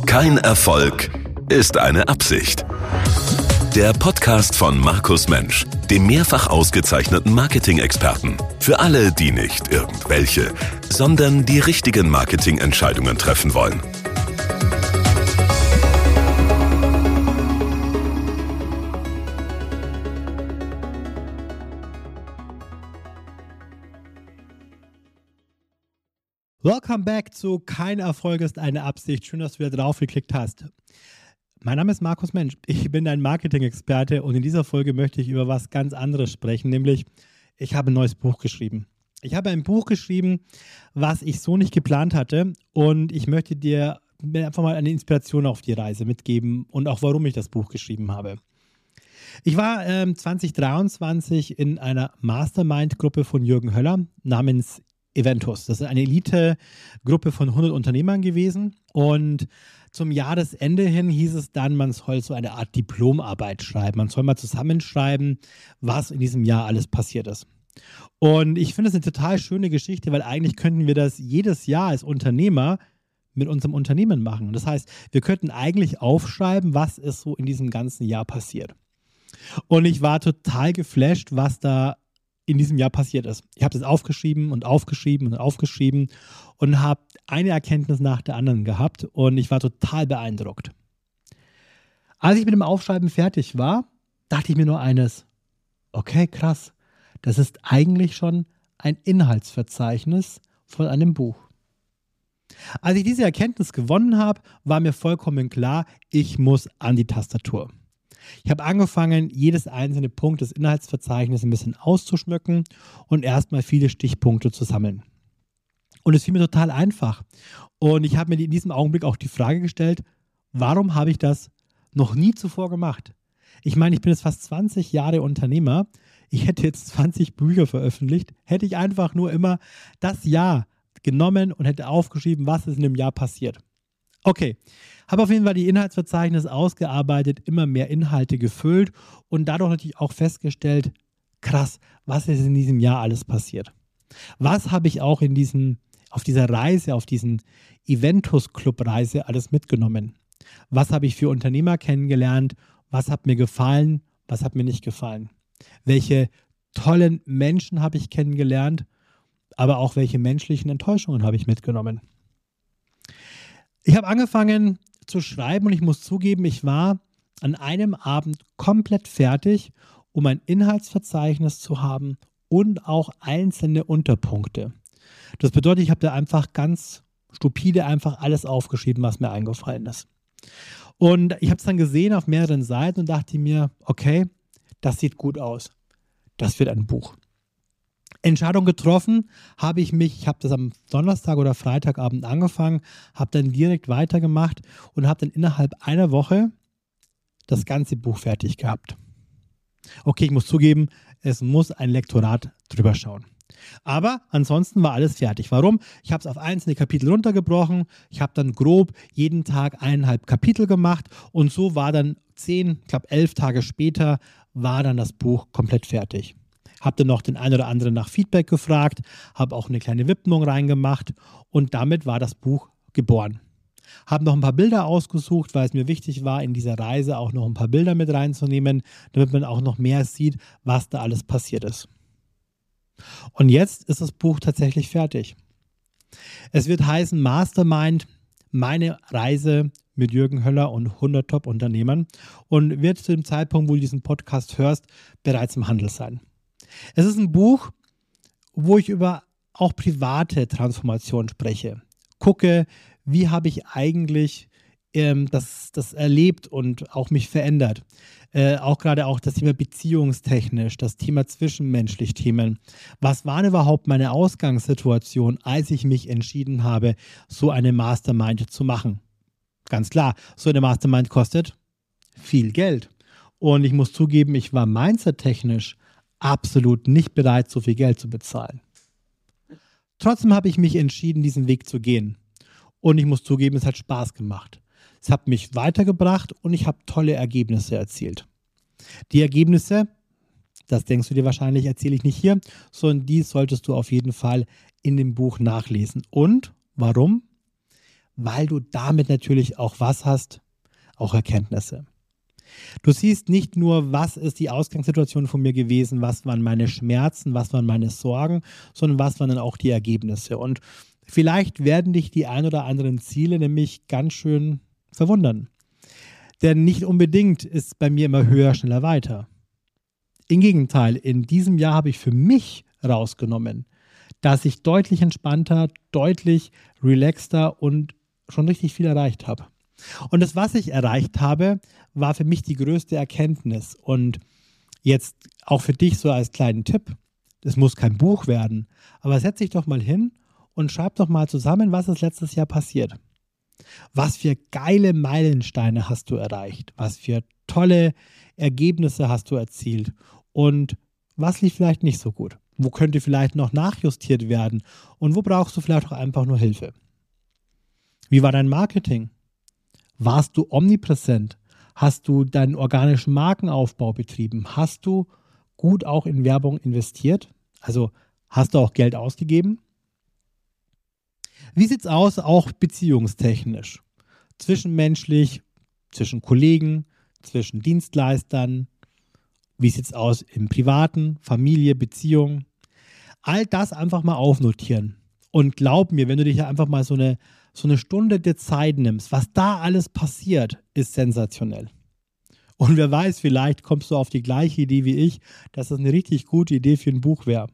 Kein Erfolg ist eine Absicht. Der Podcast von Markus Mensch, dem mehrfach ausgezeichneten Marketing-Experten. Für alle, die nicht irgendwelche, sondern die richtigen Marketingentscheidungen treffen wollen. Welcome back zu Kein Erfolg ist eine Absicht. Schön, dass du wieder drauf geklickt hast. Mein Name ist Markus Mensch. Ich bin dein Marketing-Experte und in dieser Folge möchte ich über was ganz anderes sprechen, nämlich ich habe ein neues Buch geschrieben. Ich habe ein Buch geschrieben, was ich so nicht geplant hatte und ich möchte dir einfach mal eine Inspiration auf die Reise mitgeben und auch warum ich das Buch geschrieben habe. Ich war 2023 in einer Mastermind-Gruppe von Jürgen Höller namens Eventus. Das ist eine Elite-Gruppe von 100 Unternehmern gewesen und zum Jahresende hin hieß es dann, man soll so eine Art Diplomarbeit schreiben. Man soll mal zusammenschreiben, was in diesem Jahr alles passiert ist. Und ich finde es eine total schöne Geschichte, weil eigentlich könnten wir das jedes Jahr als Unternehmer mit unserem Unternehmen machen. Das heißt, wir könnten eigentlich aufschreiben, was ist so in diesem ganzen Jahr passiert. Und ich war total geflasht, was da in diesem Jahr passiert ist. Ich habe das aufgeschrieben und habe eine Erkenntnis nach der anderen gehabt und ich war total beeindruckt. Als ich mit dem Aufschreiben fertig war, dachte ich mir nur eines: Okay, krass, das ist eigentlich schon ein Inhaltsverzeichnis von einem Buch. Als ich diese Erkenntnis gewonnen habe, war mir vollkommen klar, ich muss an die Tastatur. Ich habe angefangen, jedes einzelne Punkt des Inhaltsverzeichnisses ein bisschen auszuschmücken und erstmal viele Stichpunkte zu sammeln. Und es fiel mir total einfach. Und ich habe mir in diesem Augenblick auch die Frage gestellt, warum habe ich das noch nie zuvor gemacht? Ich meine, ich bin jetzt fast 20 Jahre Unternehmer. Ich hätte jetzt 20 Bücher veröffentlicht, hätte ich einfach nur immer das Jahr genommen und hätte aufgeschrieben, was ist in dem Jahr passiert. Okay, habe auf jeden Fall die Inhaltsverzeichnisse ausgearbeitet, immer mehr Inhalte gefüllt und dadurch natürlich auch festgestellt, krass, was ist in diesem Jahr alles passiert? Was habe ich auch auf dieser Reise, auf diesen Eventus-Club-Reise alles mitgenommen? Was habe ich für Unternehmer kennengelernt? Was hat mir gefallen? Was hat mir nicht gefallen? Welche tollen Menschen habe ich kennengelernt? Aber auch welche menschlichen Enttäuschungen habe ich mitgenommen? Ich habe angefangen zu schreiben und ich muss zugeben, ich war an einem Abend komplett fertig, um ein Inhaltsverzeichnis zu haben und auch einzelne Unterpunkte. Das bedeutet, ich habe da einfach ganz stupide einfach alles aufgeschrieben, was mir eingefallen ist. Und ich habe es dann gesehen auf mehreren Seiten und dachte mir, okay, das sieht gut aus. Das wird ein Buch. Entscheidung getroffen habe ich habe das am Donnerstag oder Freitagabend angefangen, habe dann direkt weitergemacht und habe dann innerhalb einer Woche das ganze Buch fertig gehabt. Okay, ich muss zugeben, es muss ein Lektorat drüber schauen. Aber ansonsten war alles fertig. Warum? Ich habe es auf einzelne Kapitel runtergebrochen, ich habe dann grob jeden Tag 1,5 Kapitel gemacht und so war dann 11 Tage später war dann das Buch komplett fertig. Habe dann noch den einen oder anderen nach Feedback gefragt, habe auch eine kleine Widmung reingemacht und damit war das Buch geboren. Habe noch ein paar Bilder ausgesucht, weil es mir wichtig war, in dieser Reise auch noch ein paar Bilder mit reinzunehmen, damit man auch noch mehr sieht, was da alles passiert ist. Und jetzt ist das Buch tatsächlich fertig. Es wird heißen Mastermind, meine Reise mit Jürgen Höller und 100 Top-Unternehmern und wird zu dem Zeitpunkt, wo du diesen Podcast hörst, bereits im Handel sein. Es ist ein Buch, wo ich über auch private Transformation spreche. Gucke, wie habe ich eigentlich das erlebt und auch mich verändert. Auch gerade auch das Thema beziehungstechnisch, das Thema zwischenmenschlich Themen. Was war überhaupt meine Ausgangssituation, als ich mich entschieden habe, so eine Mastermind zu machen? Ganz klar, so eine Mastermind kostet viel Geld. Und ich muss zugeben, ich war mindset-technisch absolut nicht bereit, so viel Geld zu bezahlen. Trotzdem habe ich mich entschieden, diesen Weg zu gehen. Und ich muss zugeben, es hat Spaß gemacht. Es hat mich weitergebracht und ich habe tolle Ergebnisse erzielt. Die Ergebnisse, das denkst du dir wahrscheinlich, erzähle ich nicht hier, sondern die solltest du auf jeden Fall in dem Buch nachlesen. Und warum? weil du damit natürlich auch was hast, auch Erkenntnisse. Du siehst nicht nur, was ist die Ausgangssituation von mir gewesen, was waren meine Schmerzen, was waren meine Sorgen, sondern was waren dann auch die Ergebnisse. Und vielleicht werden dich die ein oder anderen Ziele nämlich ganz schön verwundern. Denn nicht unbedingt ist bei mir immer höher, schneller, weiter. Im Gegenteil, in diesem Jahr habe ich für mich rausgenommen, dass ich deutlich entspannter, deutlich relaxter und schon richtig viel erreicht habe. Und das, was ich erreicht habe, war für mich die größte Erkenntnis. Und jetzt auch für dich so als kleinen Tipp, das muss kein Buch werden, aber setz dich doch mal hin und schreib doch mal zusammen, was ist letztes Jahr passiert. Was für geile Meilensteine hast du erreicht? Was für tolle Ergebnisse hast du erzielt? Und was lief vielleicht nicht so gut? Wo könnte vielleicht noch nachjustiert werden? Und wo brauchst du vielleicht auch einfach nur Hilfe? Wie war dein Marketing? Warst du omnipräsent? Hast du deinen organischen Markenaufbau betrieben? Hast du gut auch in Werbung investiert? Also hast du auch Geld ausgegeben? Wie sieht es aus, auch beziehungstechnisch? Zwischenmenschlich, zwischen Kollegen, zwischen Dienstleistern? Wie sieht es aus im Privaten, Familie, Beziehung? All das einfach mal aufnotieren. Und glaub mir, wenn du dich einfach mal so eine Stunde der Zeit nimmst, was da alles passiert, ist sensationell. Und wer weiß, vielleicht kommst du auf die gleiche Idee wie ich, dass das eine richtig gute Idee für ein Buch wäre.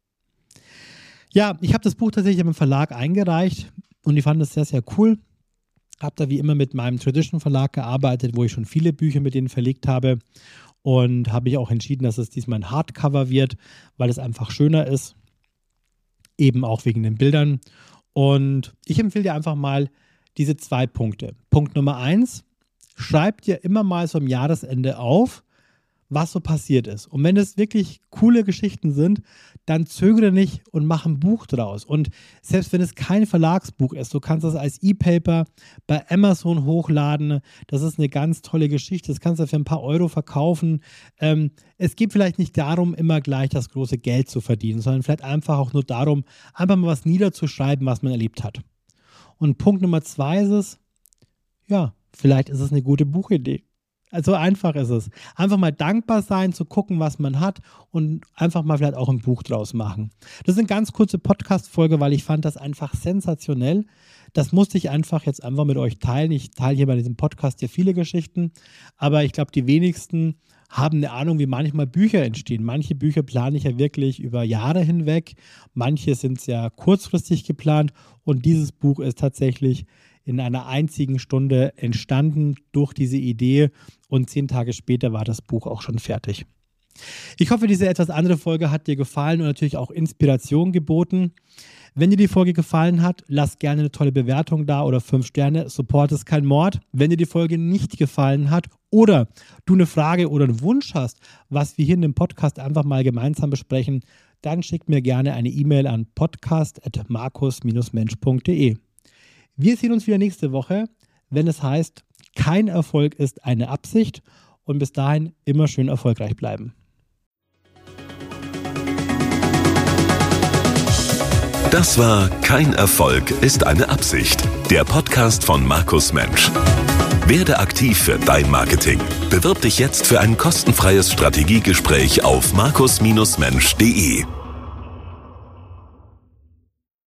Ja, ich habe das Buch tatsächlich im Verlag eingereicht und ich fand das sehr, sehr cool. Habe da wie immer mit meinem Tradition Verlag gearbeitet, wo ich schon viele Bücher mit denen verlegt habe. Und habe ich auch entschieden, dass es diesmal ein Hardcover wird, weil es einfach schöner ist. Eben auch wegen den Bildern. Und ich empfehle dir einfach mal diese 2 Punkte. Punkt Nummer 1, schreib dir immer mal so am Jahresende auf, was so passiert ist. Und wenn es wirklich coole Geschichten sind, dann zögere nicht und mach ein Buch draus. Und selbst wenn es kein Verlagsbuch ist, du kannst das als E-Paper bei Amazon hochladen. Das ist eine ganz tolle Geschichte. Das kannst du für ein paar Euro verkaufen. Es geht vielleicht nicht darum, immer gleich das große Geld zu verdienen, sondern vielleicht einfach auch nur darum, einfach mal was niederzuschreiben, was man erlebt hat. Und Punkt Nummer 2 ist es, ja, vielleicht ist es eine gute Buchidee. Also einfach ist es. Einfach mal dankbar sein, zu gucken, was man hat und einfach mal vielleicht auch ein Buch draus machen. Das ist eine ganz kurze Podcast-Folge, weil ich fand das einfach sensationell. Das musste ich einfach jetzt einfach mit euch teilen. Ich teile hier bei diesem Podcast ja viele Geschichten, aber ich glaube, die wenigsten haben eine Ahnung, wie manchmal Bücher entstehen. Manche Bücher plane ich ja wirklich über Jahre hinweg. Manche sind sehr kurzfristig geplant und dieses Buch ist tatsächlich in einer einzigen Stunde entstanden durch diese Idee und 10 Tage später war das Buch auch schon fertig. Ich hoffe, diese etwas andere Folge hat dir gefallen und natürlich auch Inspiration geboten. Wenn dir die Folge gefallen hat, lass gerne eine tolle Bewertung da oder 5 Sterne. Support ist kein Mord. Wenn dir die Folge nicht gefallen hat oder du eine Frage oder einen Wunsch hast, was wir hier in dem Podcast einfach mal gemeinsam besprechen, dann schick mir gerne eine E-Mail an podcast@markus-mensch.de. Wir sehen uns wieder nächste Woche, wenn es heißt, kein Erfolg ist eine Absicht und bis dahin immer schön erfolgreich bleiben. Das war Kein Erfolg ist eine Absicht, der Podcast von Markus Mensch. Werde aktiv für dein Marketing. Bewirb dich jetzt für ein kostenfreies Strategiegespräch auf markus-mensch.de.